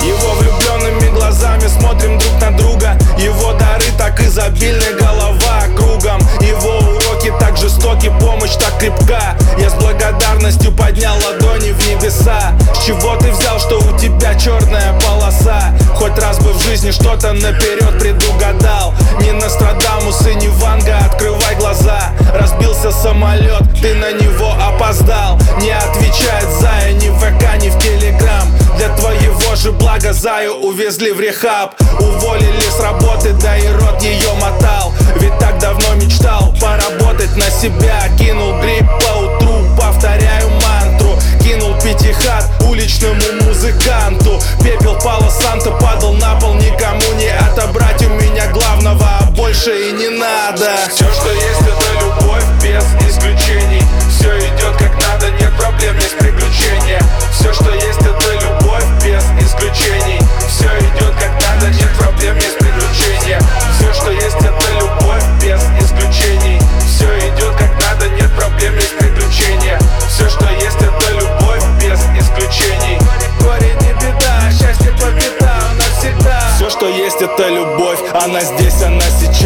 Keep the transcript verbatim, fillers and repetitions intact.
Его влюбленными глазами смотрим друг на друга. Его дары так изобильны, голова кругом. Его уроки так жестоки, помощь так крепка. Я с благодарностью поднял ладони в небеса. С чего ты взял, что у тебя черная полоса? Хоть раз бы в жизни что-то наперед предугадал. Не Нострадамус и не Ван Гог, открывай глаза. Разбился самолет, ты на него опоздал. Не отвечает Зая ни в ВК, ни в Телеграм. Для твоего же блага Заю увезли в рехаб. Уволили с работы, да и рот ее мотал. Ведь так давно мечтал поработать на себя. Кинул грипп поутру, повторяю мантру. Кинул пятихат уличному музыканту. Пепел Пало Санто падал на пол, никому не отобрать у меня главного, а больше и не надо. Все, что есть, это любовь без исключений. Все идет как надо, нет проблем, есть приключения. Все, что есть, это любовь без исключений. Все идет как надо, нет проблем, есть приключения. Все, что есть, это любовь без исключений. Все идет как надо, нет проблем, есть приключения. Все, что есть, это любовь без исключений. Горе не беда, счастье по пятам навсегда. Все, что есть, это любовь, она здесь, она сейчас.